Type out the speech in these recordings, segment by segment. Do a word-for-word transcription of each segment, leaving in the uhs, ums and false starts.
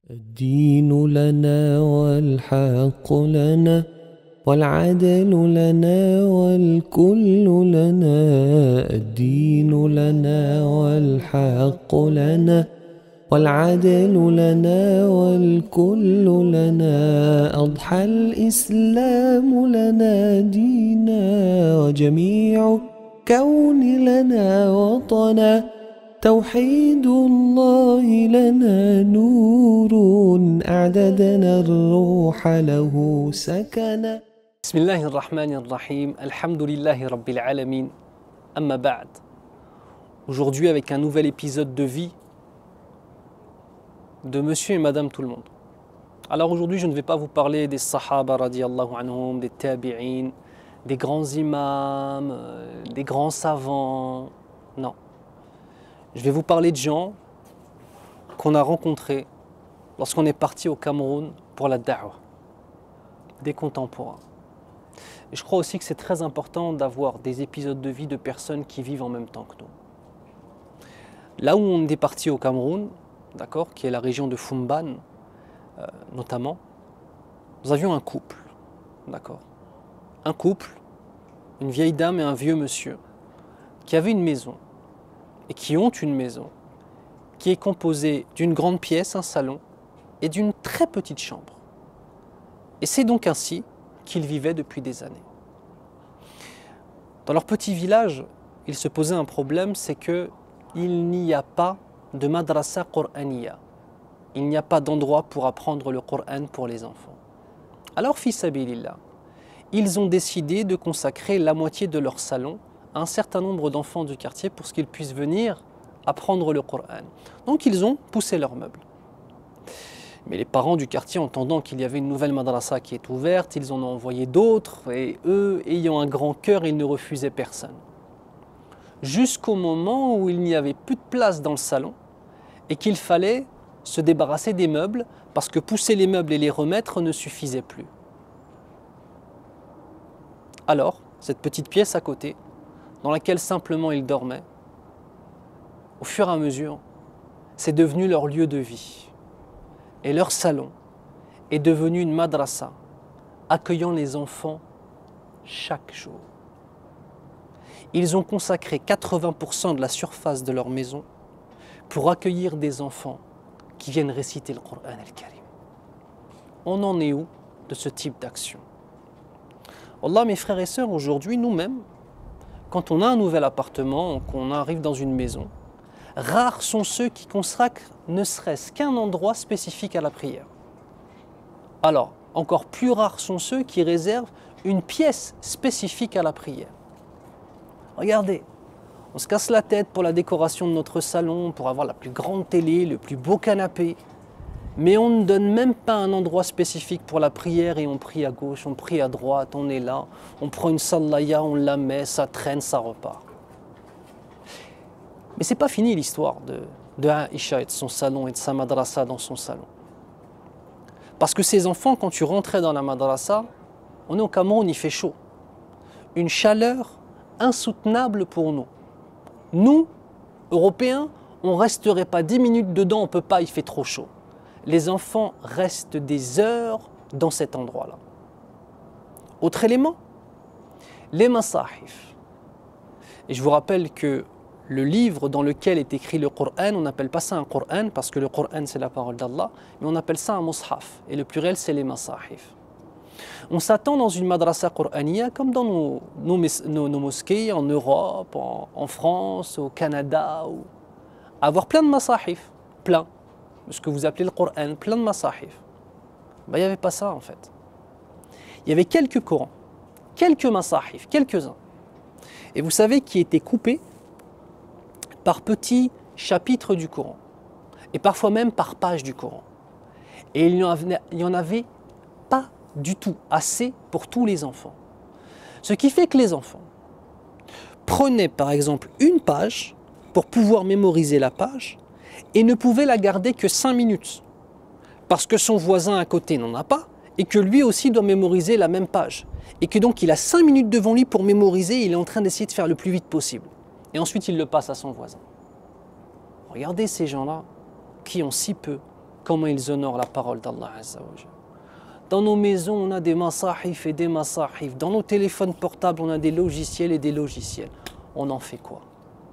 الدين لنا والحق لنا والعدل لنا والكل لنا. الدين لنا والحق لنا والعدل لنا والكل لنا. أضحى الإسلام لنا دينا وجميع كون لنا وطنا. توحيد الله لنا نور أعددنا الروح له سكنا. بسم الله الرحمن الرحيم. الحمد لله رب العالمين. Amma ba'd. Aujourd'hui avec un nouvel épisode de vie de Monsieur et Madame tout le monde. Alors aujourd'hui je ne vais pas vous parler des Sahaba radiyallahu anhum, des Tabi'in, des grands imams, des grands savants. Non. Je vais vous parler de gens qu'on a rencontrés lorsqu'on est parti au Cameroun pour la da'wah, des contemporains. Et je crois aussi que c'est très important d'avoir des épisodes de vie de personnes qui vivent en même temps que nous. Là où on est parti au Cameroun, d'accord, qui est la région de Fumban, euh, notamment, nous avions un couple, d'accord, un couple, une vieille dame et un vieux monsieur, qui avaient une maison, et qui ont une maison, qui est composée d'une grande pièce, un salon, et d'une très petite chambre. Et c'est donc ainsi qu'ils vivaient depuis des années. Dans leur petit village, il se posait un problème, c'est qu'il n'y a pas de madrasa Qur'aniya. Il n'y a pas d'endroit pour apprendre le Qur'an pour les enfants. Alors, fi sabilillah, ils ont décidé de consacrer la moitié de leur salon à un certain nombre d'enfants du quartier pour qu'ils puissent venir apprendre le Qur'an. Donc, ils ont poussé leurs meubles. Mais les parents du quartier, entendant qu'il y avait une nouvelle madrasa qui est ouverte, ils en ont envoyé d'autres, et eux, ayant un grand cœur, ils ne refusaient personne. Jusqu'au moment où il n'y avait plus de place dans le salon, et qu'il fallait se débarrasser des meubles, parce que pousser les meubles et les remettre ne suffisait plus. Alors, cette petite pièce à côté, dans laquelle simplement ils dormaient, au fur et à mesure, c'est devenu leur lieu de vie. Et leur salon est devenu une madrasa, accueillant les enfants chaque jour. Ils ont consacré quatre-vingts pour cent de la surface de leur maison pour accueillir des enfants qui viennent réciter le Qur'an al-Karim. On en est où de ce type d'action? Wallah, mes frères et sœurs, aujourd'hui, nous-mêmes, quand on a un nouvel appartement, qu'on arrive dans une maison, rares sont ceux qui consacrent ne serait-ce qu'un endroit spécifique à la prière. Alors, encore plus rares sont ceux qui réservent une pièce spécifique à la prière. Regardez, on se casse la tête pour la décoration de notre salon, pour avoir la plus grande télé, le plus beau canapé, mais on ne donne même pas un endroit spécifique pour la prière et on prie à gauche, on prie à droite, on est là, on prend une sallaya, on la met, ça traîne, ça repart. Mais ce n'est pas fini l'histoire de, de Aïcha et de son salon et de sa madrasa dans son salon. Parce que ces enfants, quand tu rentrais dans la madrasa, on est au Cameroun, il fait chaud. Une chaleur insoutenable pour nous. Nous, Européens, on ne resterait pas dix minutes dedans, on ne peut pas, il fait trop chaud. Les enfants restent des heures dans cet endroit-là. Autre élément, les masahif. Et je vous rappelle que le livre dans lequel est écrit le Coran, on n'appelle pas ça un Coran parce que le Coran c'est la parole d'Allah, mais on appelle ça un mushaf et le pluriel c'est les masahif. On s'attend dans une madrasa Qur'aniya comme dans nos, nos, nos, nos mosquées en Europe, en, en France, au Canada, ou, à avoir plein de masahif, plein, ce que vous appelez le Coran, plein de masahif. Ben, il n'y avait pas ça en fait. Il y avait quelques Corans, quelques masahif, quelques-uns. Et vous savez qui étaient coupés par petits chapitres du Coran, et parfois même par page du Coran. Et il n'y en avait pas du tout assez pour tous les enfants. Ce qui fait que les enfants prenaient par exemple une page pour pouvoir mémoriser la page et ne pouvaient la garder que cinq minutes, parce que son voisin à côté n'en a pas et que lui aussi doit mémoriser la même page. Et que donc il a cinq minutes devant lui pour mémoriser et il est en train d'essayer de faire le plus vite possible. Et ensuite il le passe à son voisin. Regardez ces gens-là qui ont si peu comment ils honorent la parole d'Allah Azza wa Jal. Dans nos maisons, on a des masahif et des masahif. Dans nos téléphones portables, on a des logiciels et des logiciels. On en fait quoi?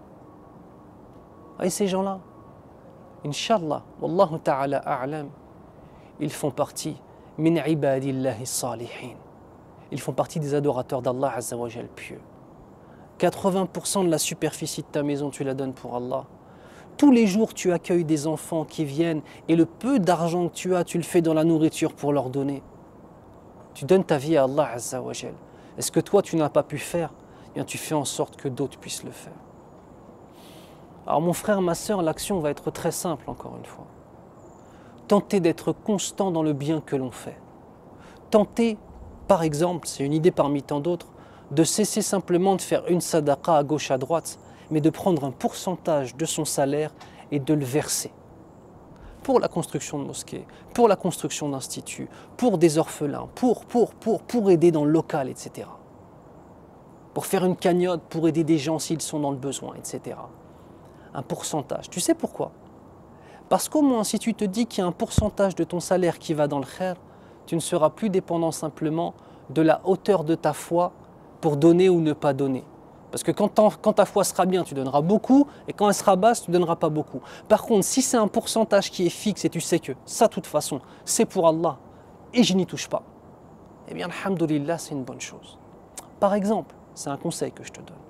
Et ces gens-là, Inch'Allah, Wallahu ta'ala a'lam, ils font partie min ibadillahi salihin. Ils font partie des adorateurs d'Allah Azza wa Jal pieux. quatre-vingts pour cent de la superficie de ta maison, tu la donnes pour Allah. Tous les jours, tu accueilles des enfants qui viennent et le peu d'argent que tu as, tu le fais dans la nourriture pour leur donner. Tu donnes ta vie à Allah Azza wa Jal. Est-ce que toi, tu n'as pas pu faire? Eh bien, tu fais en sorte que d'autres puissent le faire. Alors mon frère, ma sœur, l'action va être très simple encore une fois. Tentez d'être constant dans le bien que l'on fait. Tentez, par exemple, c'est une idée parmi tant d'autres, de cesser simplement de faire une sadaqa à gauche à droite, mais de prendre un pourcentage de son salaire et de le verser. Pour la construction de mosquées, pour la construction d'instituts, pour des orphelins, pour, pour, pour, pour aider dans le local, et cetera. Pour faire une cagnotte, pour aider des gens s'ils sont dans le besoin, et cetera. Un pourcentage. Tu sais pourquoi? Parce qu'au moins, si tu te dis qu'il y a un pourcentage de ton salaire qui va dans le khair, tu ne seras plus dépendant simplement de la hauteur de ta foi pour donner ou ne pas donner. Parce que quand, quand ta foi sera bien, tu donneras beaucoup, et quand elle sera basse, tu ne donneras pas beaucoup. Par contre, si c'est un pourcentage qui est fixe et tu sais que ça, de toute façon, c'est pour Allah, et je n'y touche pas, eh bien, alhamdoulilah, c'est une bonne chose. Par exemple, c'est un conseil que je te donne.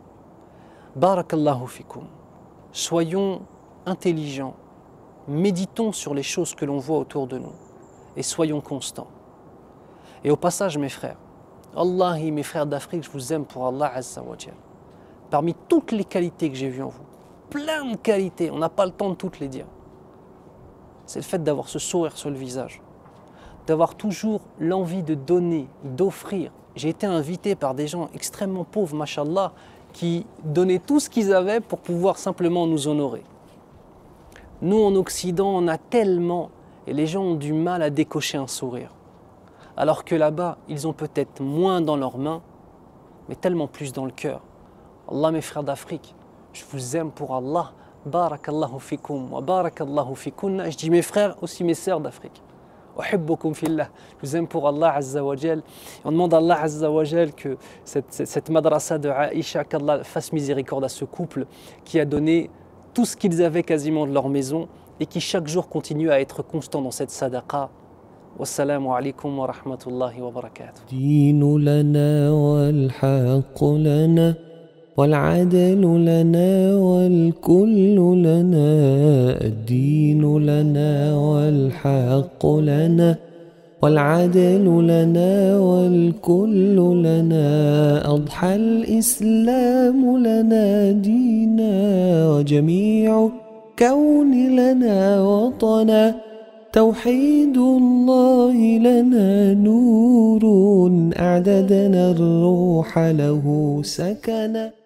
Barakallahu fikum. Soyons intelligents, méditons sur les choses que l'on voit autour de nous et soyons constants. Et au passage, mes frères, Allahi, mes frères d'Afrique, je vous aime pour Allah Azza wa Jal. Parmi toutes les qualités que j'ai vues en vous, plein de qualités, on n'a pas le temps de toutes les dire, c'est le fait d'avoir ce sourire sur le visage, d'avoir toujours l'envie de donner, d'offrir. J'ai été invité par des gens extrêmement pauvres, mashallah, qui donnaient tout ce qu'ils avaient pour pouvoir simplement nous honorer. Nous, en Occident, on a tellement, et les gens ont du mal à décocher un sourire. Alors que là-bas, ils ont peut-être moins dans leurs mains, mais tellement plus dans le cœur. Allah, mes frères d'Afrique, je vous aime pour Allah. Barakallahu fikum wa barakallahu fikunna. Je dis mes frères, aussi mes sœurs d'Afrique. Uhibbukum fillah. Je vous aime pour Allah Azza wa Jal. On demande à Allah Azza wa Jal que cette, cette, cette madrasa de Aïcha, qu'Allah fasse miséricorde à ce couple qui a donné tout ce qu'ils avaient quasiment de leur maison et qui chaque jour continue à être constant dans cette sadaqa. Wassalamu alaikum wa rahmatullahi wa barakatuh. الدين لنا والحق لنا والعدل لنا والكل لنا الدين لنا والحق لنا والعدل لنا والكل لنا أضحى الإسلام لنا دينا وجميع كون لنا وطنا توحيد الله لنا نور أعددنا الروح له سكنا